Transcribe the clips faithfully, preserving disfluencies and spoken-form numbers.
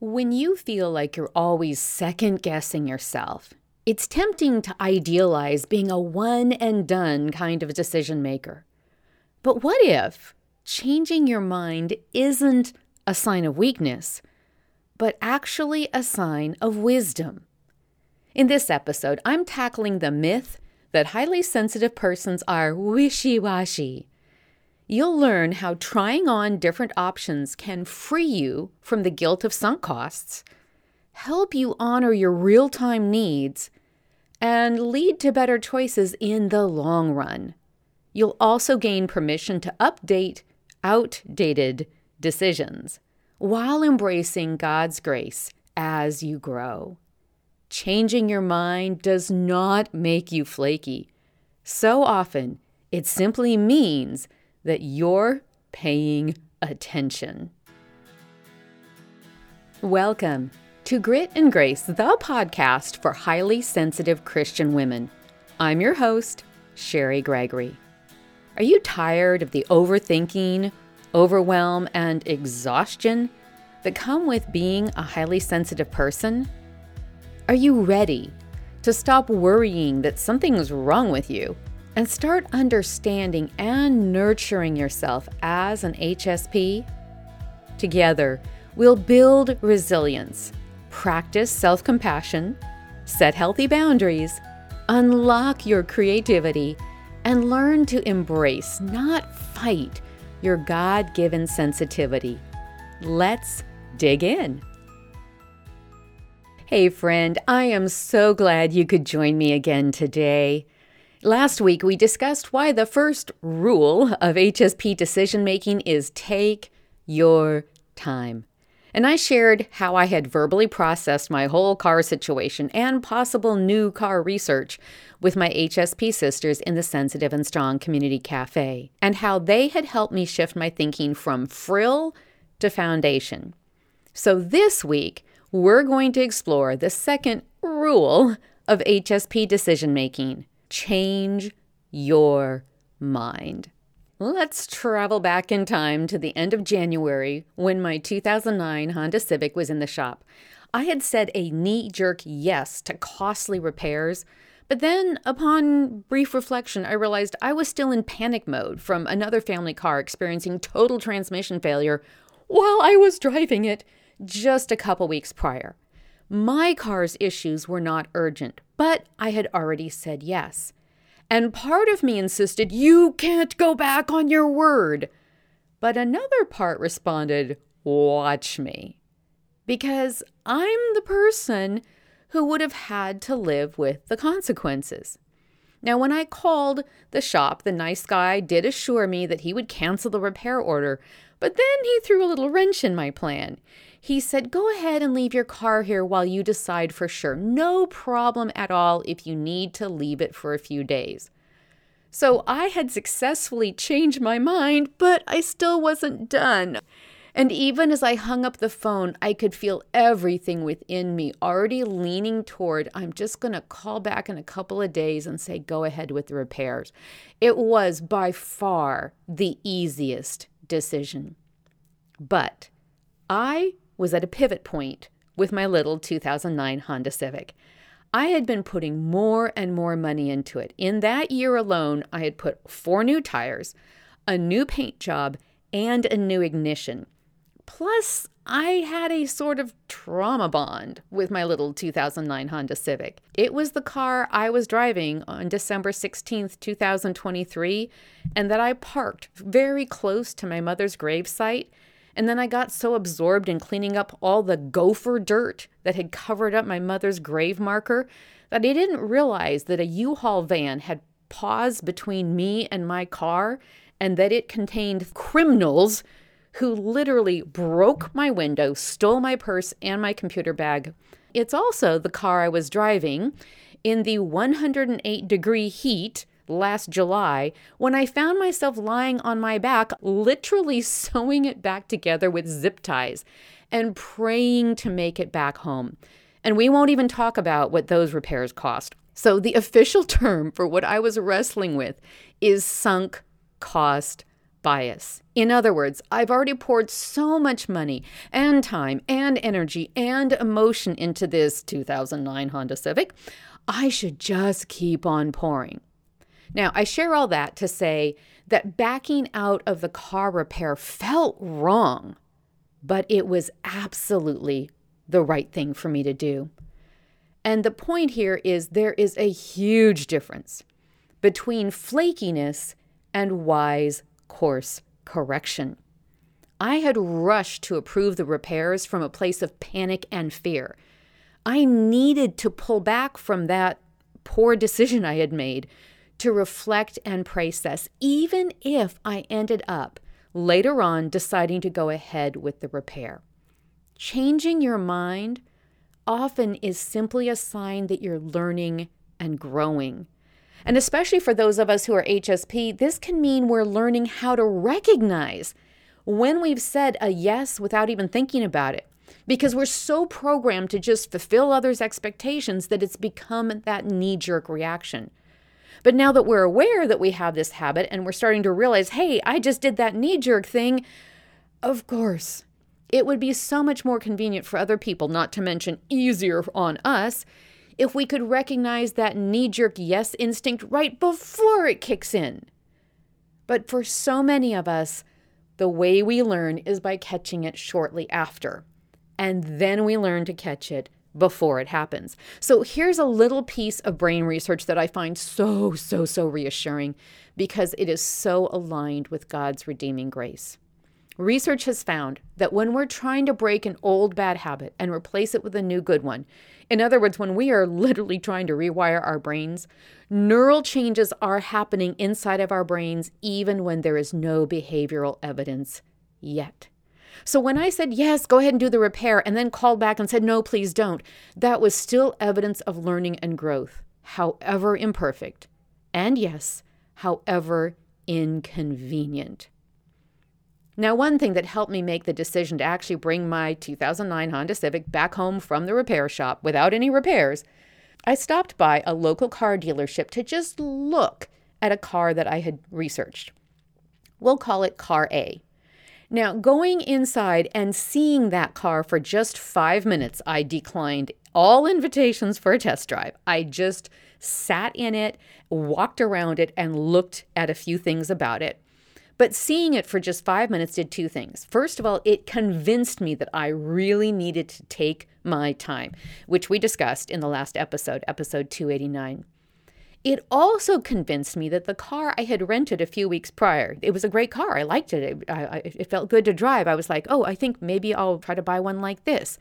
When you feel like you're always second-guessing yourself, it's tempting to idealize being a one-and-done kind of decision maker. But what if changing your mind isn't a sign of weakness, but actually a sign of wisdom? In this episode, I'm tackling the myth that highly sensitive persons are wishy-washy. You'll learn how trying on different options can free you from the guilt of sunk costs, help you honor your real-time needs, and lead to better choices in the long run. You'll also gain permission to update outdated decisions while embracing God's grace as you grow. Changing your mind does not make you flaky. So often, it simply means that you're paying attention. Welcome to Grit and Grace, the podcast for highly sensitive Christian women. I'm your host, Sherry Gregory. Are you tired of the overthinking, overwhelm, and exhaustion that come with being a highly sensitive person? Are you ready to stop worrying that something's wrong with you and start understanding and nurturing yourself as an H S P? Together, we'll build resilience, practice self-compassion, set healthy boundaries, unlock your creativity, and learn to embrace, not fight, your God-given sensitivity. Let's dig in. Hey friend, I am so glad you could join me again today. Last week, we discussed why the first rule of H S P decision-making is take your time. And I shared how I had verbally processed my whole car situation and possible new car research with my H S P sisters in the Sensitive and Strong Community Cafe, and how they had helped me shift my thinking from frill to foundation. So this week, we're going to explore the second rule of H S P decision-making. Change your mind. Let's travel back in time to the end of January when my two thousand nine Honda Civic was in the shop. I had said a knee-jerk yes to costly repairs, but then upon brief reflection, I realized I was still in panic mode from another family car experiencing total transmission failure while I was driving it just a couple weeks prior. My car's issues were not urgent, but I had already said yes. And part of me insisted, you can't go back on your word. But another part responded, watch me. Because I'm the person who would have had to live with the consequences. Now, when I called the shop, the nice guy did assure me that he would cancel the repair order, but then he threw a little wrench in my plan. He said, go ahead and leave your car here while you decide for sure. No problem at all if you need to leave it for a few days. So I had successfully changed my mind, but I still wasn't done. And even as I hung up the phone, I could feel everything within me already leaning toward, I'm just going to call back in a couple of days and say, go ahead with the repairs. It was by far the easiest decision. But I was at a pivot point with my little two thousand nine Honda Civic. I had been putting more and more money into it. In that year alone, I had put four new tires, a new paint job, and a new ignition. Plus, I had a sort of trauma bond with my little two thousand nine Honda Civic. It was the car I was driving on December sixteenth, two thousand twenty-three, and that I parked very close to my mother's gravesite. And then I got so absorbed in cleaning up all the gopher dirt that had covered up my mother's grave marker that I didn't realize that a U-Haul van had paused between me and my car, and that it contained criminals who literally broke my window, stole my purse and my computer bag. It's also the car I was driving in the one hundred eight degree heat last July when I found myself lying on my back, literally sewing it back together with zip ties and praying to make it back home. And we won't even talk about what those repairs cost. So the official term for what I was wrestling with is sunk cost bias. In other words, I've already poured so much money and time and energy and emotion into this two thousand nine Honda Civic. I should just keep on pouring. Now, I share all that to say that backing out of the car repair felt wrong, but it was absolutely the right thing for me to do. And the point here is there is a huge difference between flakiness and wise course correction. I had rushed to approve the repairs from a place of panic and fear. I needed to pull back from that poor decision I had made to reflect and process, even if I ended up later on deciding to go ahead with the repair. Changing your mind often is simply a sign that you're learning and growing. And especially for those of us who are H S P, this can mean we're learning how to recognize when we've said a yes without even thinking about it, because we're so programmed to just fulfill others' expectations that it's become that knee-jerk reaction. But now that we're aware that we have this habit and we're starting to realize, hey, I just did that knee-jerk thing, of course, it would be so much more convenient for other people, not to mention easier on us, if we could recognize that knee-jerk yes instinct right before it kicks in. But for so many of us, the way we learn is by catching it shortly after. And then we learn to catch it before it happens. So here's a little piece of brain research that I find so, so, so reassuring because it is so aligned with God's redeeming grace. Research has found that when we're trying to break an old bad habit and replace it with a new good one, in other words, when we are literally trying to rewire our brains, neural changes are happening inside of our brains even when there is no behavioral evidence yet. So when I said, yes, go ahead and do the repair, and then called back and said, no, please don't, that was still evidence of learning and growth, however imperfect, and yes, however inconvenient. Now, one thing that helped me make the decision to actually bring my two thousand nine Honda Civic back home from the repair shop without any repairs, I stopped by a local car dealership to just look at a car that I had researched. We'll call it Car A. Now, going inside and seeing that car for just five minutes, I declined all invitations for a test drive. I just sat in it, walked around it, and looked at a few things about it. But seeing it for just five minutes did two things. First of all, it convinced me that I really needed to take my time, which we discussed in the last episode, episode two eighty-nine. It also convinced me that the car I had rented a few weeks prior, it was a great car. I liked it. It, I, it felt good to drive. I was like, oh, I think maybe I'll try to buy one like this.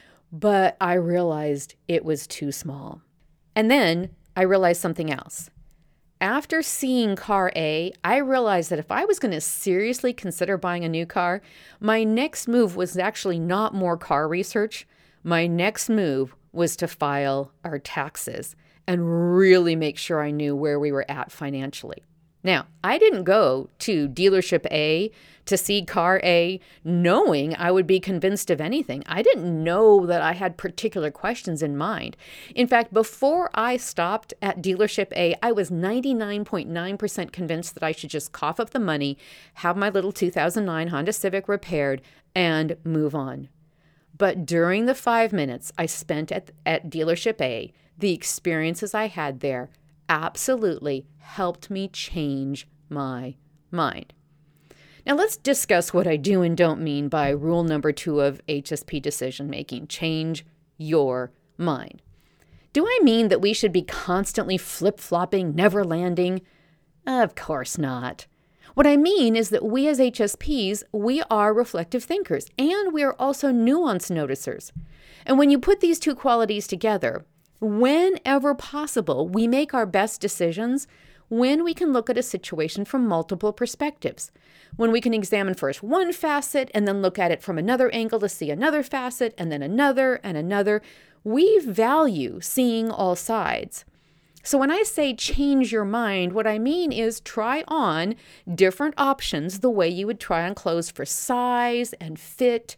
But I realized it was too small. And then I realized something else. After seeing Car A, I realized that if I was going to seriously consider buying a new car, my next move was actually not more car research. My next move was to file our taxes and really make sure I knew where we were at financially. Now, I didn't go to dealership A to see Car A knowing I would be convinced of anything. I didn't know that I had particular questions in mind. In fact, before I stopped at dealership A, I was ninety-nine point nine percent convinced that I should just cough up the money, have my little two thousand nine Honda Civic repaired, and move on. But during the five minutes I spent at, at dealership A, the experiences I had there absolutely helped me change my mind. Now let's discuss what I do and don't mean by rule number two of H S P decision making. Change your mind. Do I mean that we should be constantly flip-flopping, never landing? Of course not. What I mean is that we as H S Ps, we are reflective thinkers, and we are also nuance noticers. And when you put these two qualities together, whenever possible, we make our best decisions when we can look at a situation from multiple perspectives. When we can examine first one facet and then look at it from another angle to see another facet and then another and another. We value seeing all sides. So when I say change your mind, what I mean is try on different options the way you would try on clothes for size and fit,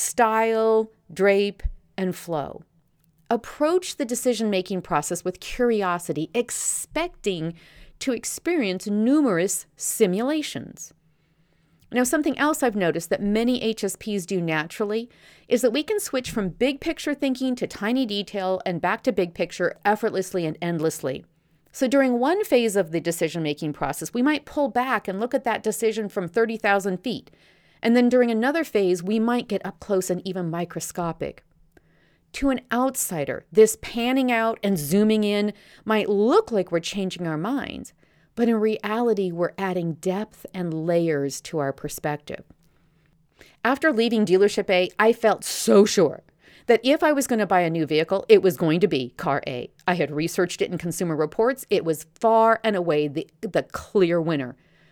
style, drape, and flow. Approach the decision-making process with curiosity, expecting to experience numerous simulations. Now, something else I've noticed that many H S Ps do naturally is that we can switch from big picture thinking to tiny detail and back to big picture effortlessly and endlessly. So during one phase of the decision-making process, we might pull back and look at that decision from thirty thousand feet. And then during another phase, we might get up close and even microscopic. To an outsider, this panning out and zooming in might look like we're changing our minds, but in reality, we're adding depth and layers to our perspective. After leaving dealership A, I felt so sure that if I was going to buy a new vehicle, it was going to be car A. I had researched it in Consumer Reports. It was far and away the, the clear winner.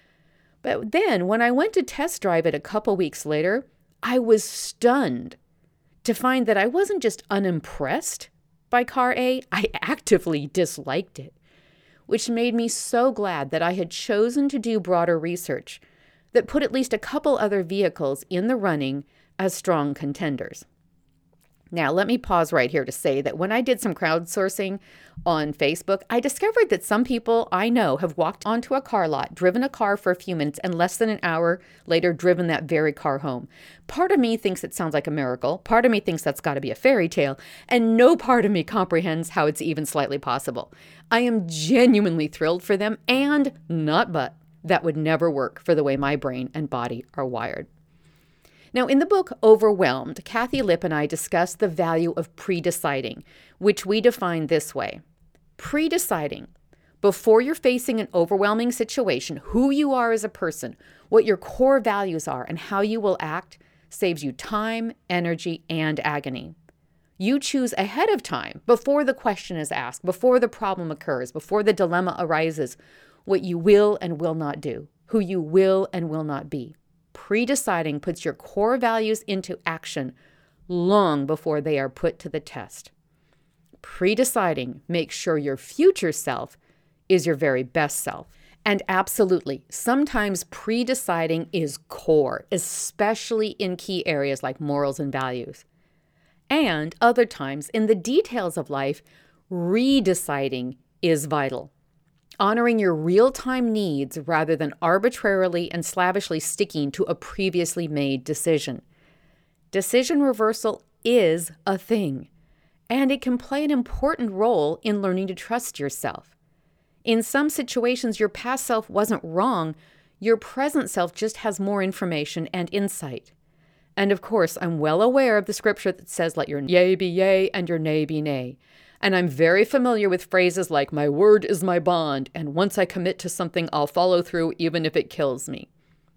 But then when I went to test drive it a couple weeks later, I was stunned to find that I wasn't just unimpressed by car A, I actively disliked it, which made me so glad that I had chosen to do broader research that put at least a couple other vehicles in the running as strong contenders. Now, let me pause right here to say that when I did some crowdsourcing on Facebook, I discovered that some people I know have walked onto a car lot, driven a car for a few minutes, and less than an hour later driven that very car home. Part of me thinks it sounds like a miracle. Part of me thinks that's got to be a fairy tale. And no part of me comprehends how it's even slightly possible. I am genuinely thrilled for them, and not but, that would never work for the way my brain and body are wired. Now, in the book Overwhelmed, Kathy Lipp and I discussed the value of pre-deciding, which we define this way. Pre-deciding, before you're facing an overwhelming situation, who you are as a person, what your core values are, and how you will act, saves you time, energy, and agony. You choose ahead of time, before the question is asked, before the problem occurs, before the dilemma arises, what you will and will not do, who you will and will not be. Pre-deciding puts your core values into action long before they are put to the test. Pre-deciding makes sure your future self is your very best self. And absolutely, sometimes pre-deciding is core, especially in key areas like morals and values. And other times, in the details of life, re-deciding is vital. Honoring your real-time needs rather than arbitrarily and slavishly sticking to a previously made decision. Decision reversal is a thing, and it can play an important role in learning to trust yourself. In some situations, your past self wasn't wrong. Your present self just has more information and insight. And of course, I'm well aware of the scripture that says, let your yea be yea and your nay be nay. And I'm very familiar with phrases like, my word is my bond, and once I commit to something, I'll follow through even if it kills me.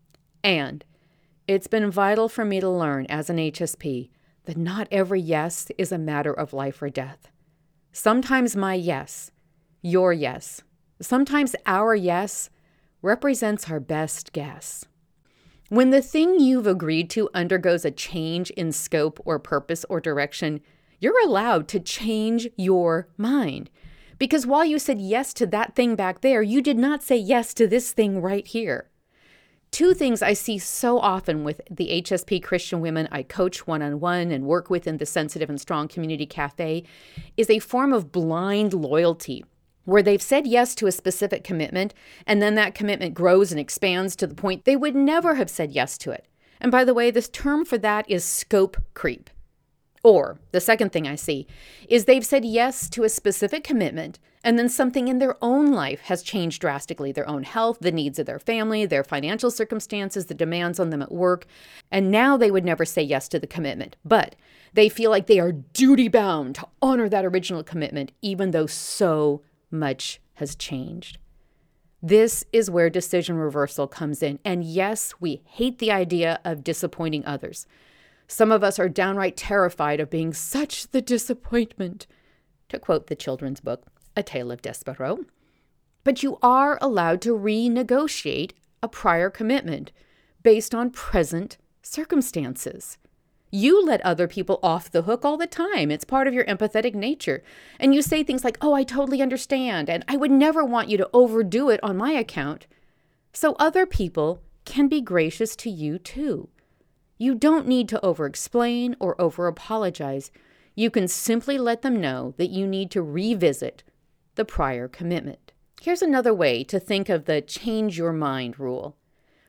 And it's been vital for me to learn as an H S P that not every yes is a matter of life or death. Sometimes my yes, your yes, sometimes our yes represents our best guess. When the thing you've agreed to undergoes a change in scope or purpose or direction, you're allowed to change your mind. Because while you said yes to that thing back there, you did not say yes to this thing right here. Two things I see so often with the H S P Christian women I coach one-on-one and work with in the Sensitive and Strong Community Cafe is a form of blind loyalty, where they've said yes to a specific commitment, and then that commitment grows and expands to the point they would never have said yes to it. And by the way, this term for that is scope creep. Or the second thing I see is they've said yes to a specific commitment, and then something in their own life has changed drastically, their own health, the needs of their family, their financial circumstances, the demands on them at work, and now they would never say yes to the commitment. But they feel like they are duty-bound to honor that original commitment, even though so much has changed. This is where decision reversal comes in. And yes, we hate the idea of disappointing others. Some of us are downright terrified of being such the disappointment, to quote the children's book, A Tale of Despereaux. But you are allowed to renegotiate a prior commitment based on present circumstances. You let other people off the hook all the time. It's part of your empathetic nature. And you say things like, oh, I totally understand, and I would never want you to overdo it on my account. So other people can be gracious to you too. You don't need to over-explain or over-apologize. You can simply let them know that you need to revisit the prior commitment. Here's another way to think of the change your mind rule.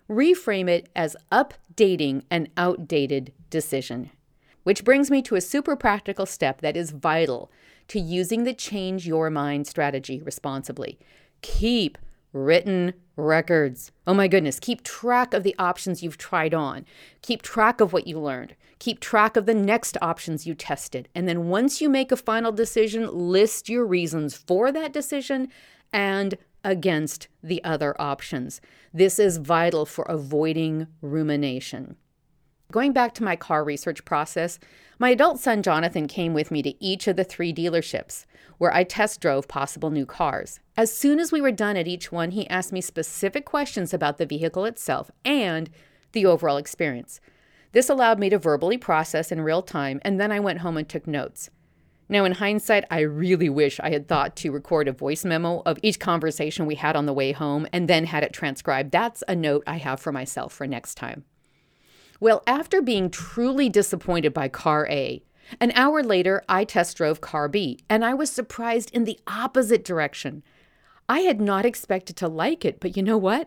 reframe it as updating an outdated decision. Which brings me to a super practical step that is vital to using the change your mind strategy responsibly. Keep written records. Oh my goodness, keep track of the options you've tried on. Keep track of what you learned. Keep track of the next options you tested. And then once you make a final decision, list your reasons for that decision and against the other options. This is vital for avoiding rumination. Going back to my car research process, my adult son Jonathan came with me to each of the three dealerships where I test drove possible new cars. As soon as we were done at each one, he asked me specific questions about the vehicle itself and the overall experience. This allowed me to verbally process in real time, and then I went home and took notes. Now, in hindsight, I really wish I had thought to record a voice memo of each conversation we had on the way home and then had it transcribed. That's a note I have for myself for next time. Well, after being truly disappointed by car A, an hour later, I test drove car B, and I was surprised in the opposite direction. I had not expected to like it, but you know what?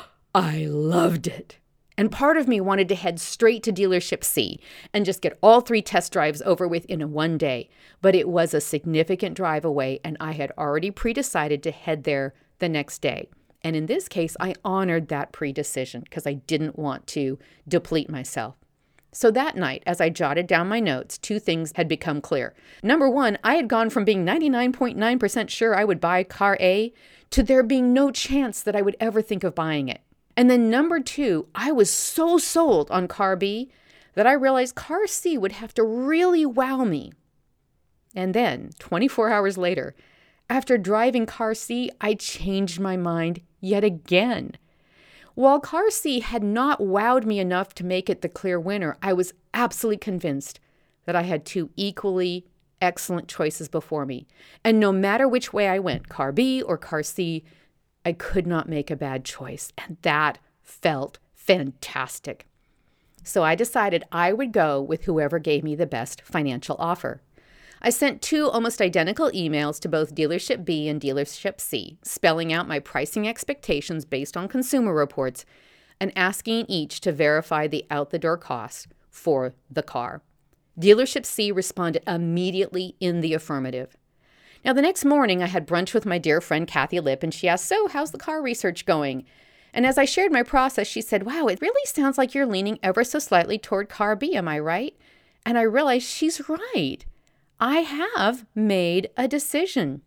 I loved it. And part of me wanted to head straight to dealership C and just get all three test drives over with in one day. But it was a significant drive away, and I had already pre-decided to head there the next day. And in this case, I honored that pre-decision because I didn't want to deplete myself. So that night, as I jotted down my notes, two things had become clear. Number one, I had gone from being ninety-nine point nine percent sure I would buy car A to there being no chance that I would ever think of buying it. And then number two, I was so sold on car B that I realized car C would have to really wow me. And then, twenty-four hours later, after driving car C, I changed my mind yet again. While car C had not wowed me enough to make it the clear winner, I was absolutely convinced that I had two equally excellent choices before me. And no matter which way I went, car B or car C, I could not make a bad choice. And that felt fantastic. So I decided I would go with whoever gave me the best financial offer. I sent two almost identical emails to both dealership B and dealership C, spelling out my pricing expectations based on consumer reports and asking each to verify the out-the-door cost for the car. Dealership C responded immediately in the affirmative. Now, the next morning, I had brunch with my dear friend Kathy Lipp, and she asked, "So, how's the car research going?" And as I shared my process, she said, "Wow, it really sounds like you're leaning ever so slightly toward car B, am I right?" And I realized she's right. I have made a decision.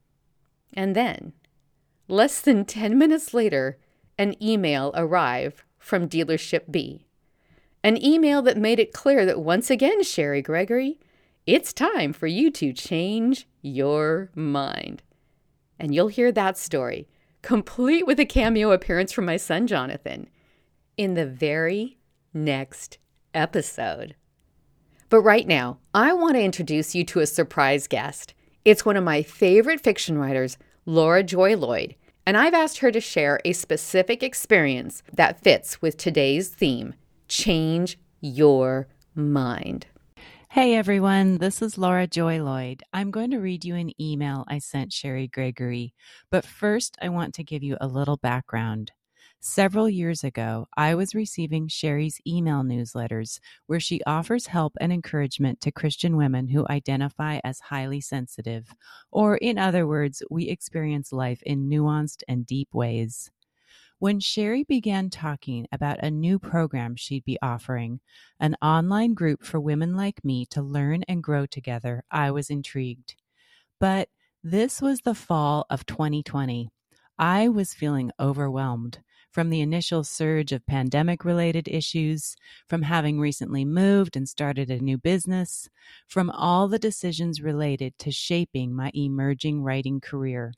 And then, less than ten minutes later, an email arrived from dealership B. An email that made it clear that once again, Sherry Gregory, it's time for you to change your mind. And you'll hear that story, complete with a cameo appearance from my son Jonathan, in the very next episode. But right now, I want to introduce you to a surprise guest. It's one of my favorite fiction writers, Laura Joy Lloyd, and I've asked her to share a specific experience that fits with today's theme, Change Your Mind. Hey everyone, this is Laura Joy Lloyd. I'm going to read you an email I sent Sherry Gregory, but first I want to give you a little background. Several years ago, I was receiving Sherry's email newsletters where she offers help and encouragement to Christian women who identify as highly sensitive, or in other words, we experience life in nuanced and deep ways. When Sherry began talking about a new program she'd be offering, an online group for women like me to learn and grow together, I was intrigued. But this was the fall of twenty twenty. I was feeling overwhelmed. From the initial surge of pandemic-related issues, from having recently moved and started a new business, from all the decisions related to shaping my emerging writing career.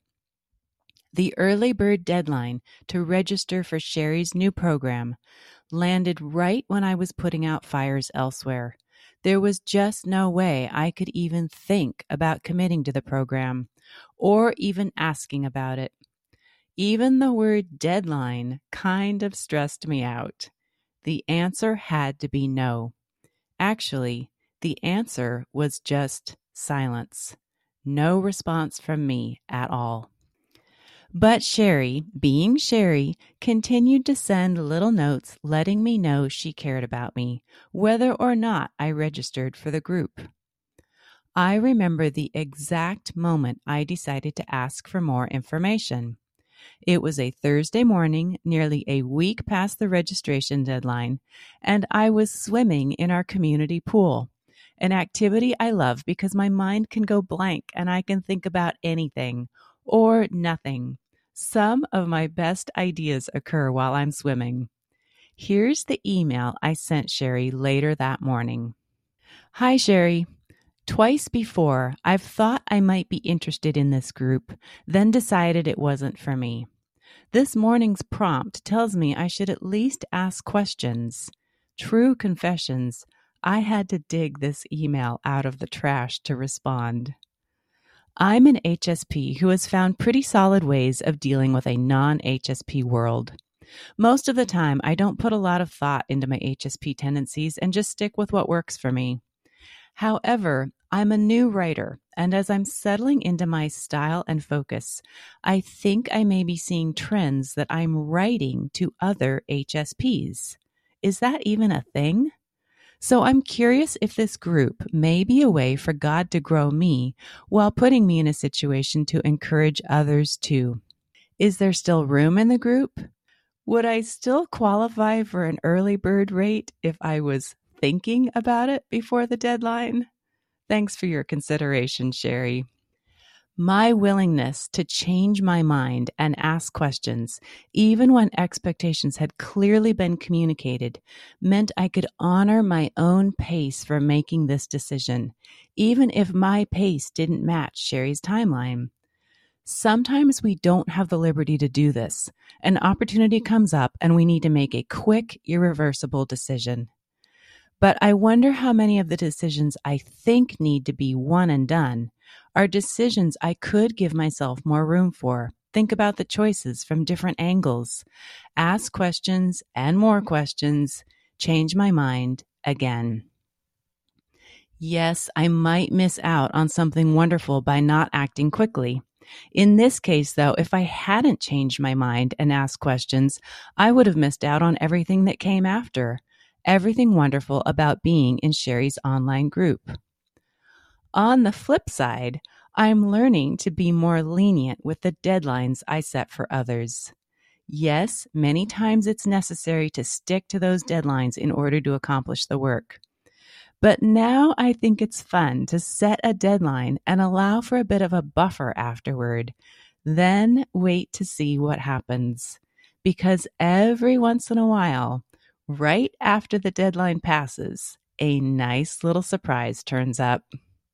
The early bird deadline to register for Sherry's new program landed right when I was putting out fires elsewhere. There was just no way I could even think about committing to the program or even asking about it. Even the word deadline kind of stressed me out. The answer had to be no. Actually, the answer was just silence. No response from me at all. But Sherry, being Sherry, continued to send little notes letting me know she cared about me, whether or not I registered for the group. I remember the exact moment I decided to ask for more information. It was a Thursday morning, nearly a week past the registration deadline, and I was swimming in our community pool, an activity I love because my mind can go blank and I can think about anything or nothing. Some of my best ideas occur while I'm swimming. Here's the email I sent Sherry later that morning. Hi, Sherry. Twice before, I've thought I might be interested in this group, then decided it wasn't for me. This morning's prompt tells me I should at least ask questions. True confessions, I had to dig this email out of the trash to respond. I'm an H S P who has found pretty solid ways of dealing with a non-H S P world. Most of the time, I don't put a lot of thought into my H S P tendencies and just stick with what works for me. However, I'm a new writer, and as I'm settling into my style and focus, I think I may be seeing trends that I'm writing to other H S Ps. Is that even a thing? So I'm curious if this group may be a way for God to grow me while putting me in a situation to encourage others too. Is there still room in the group? Would I still qualify for an early bird rate if I was thinking about it before the deadline? Thanks for your consideration, Sherry. My willingness to change my mind and ask questions, even when expectations had clearly been communicated, meant I could honor my own pace for making this decision, even if my pace didn't match Sherry's timeline. Sometimes we don't have the liberty to do this. An opportunity comes up and we need to make a quick, irreversible decision. But I wonder how many of the decisions I think need to be one and done are decisions I could give myself more room for. Think about the choices from different angles. Ask questions and more questions. Change my mind again. Yes, I might miss out on something wonderful by not acting quickly. In this case, though, if I hadn't changed my mind and asked questions, I would have missed out on everything that came after. Everything wonderful about being in Sherry's online group. On the flip side, I'm learning to be more lenient with the deadlines I set for others. Yes, many times it's necessary to stick to those deadlines in order to accomplish the work. But now I think it's fun to set a deadline and allow for a bit of a buffer afterward, then wait to see what happens. Because every once in a while, right after the deadline passes, a nice little surprise turns up.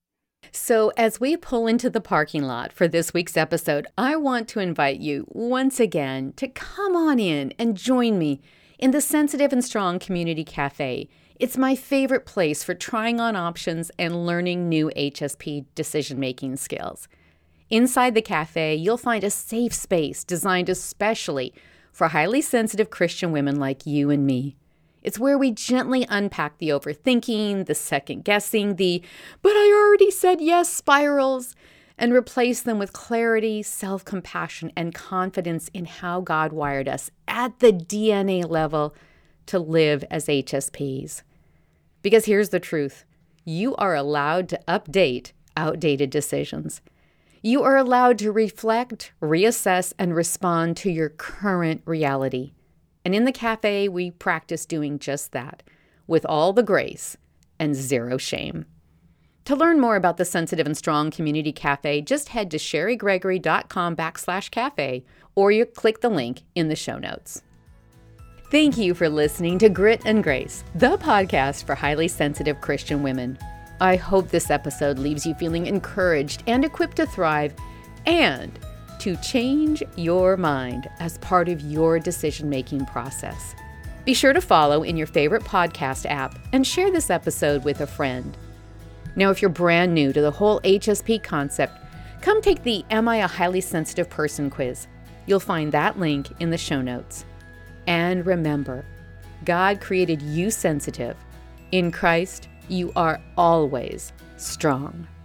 So as we pull into the parking lot for this week's episode, I want to invite you once again to come on in and join me in the Sensitive and Strong Community Cafe. It's my favorite place for trying on options and learning new H S P decision-making skills. Inside the cafe, you'll find a safe space designed especially for highly sensitive Christian women like you and me. It's where we gently unpack the overthinking, the second-guessing, the "but I already said yes" spirals, and replace them with clarity, self-compassion, and confidence in how God wired us at the D N A level to live as H S Ps. Because here's the truth. You are allowed to update outdated decisions. You are allowed to reflect, reassess, and respond to your current reality. And in the cafe, we practice doing just that, with all the grace and zero shame. To learn more about the Sensitive and Strong Community Cafe, just head to sherrygregory.com backslash cafe, or you click the link in the show notes. Thank you for listening to Grit and Grace, the podcast for highly sensitive Christian women. I hope this episode leaves you feeling encouraged and equipped to thrive and to change your mind as part of your decision-making process. Be sure to follow in your favorite podcast app and share this episode with a friend. Now, if you're brand new to the whole H S P concept, come take the Am I a Highly Sensitive Person quiz. You'll find that link in the show notes. And remember, God created you sensitive. In Christ, you are always strong.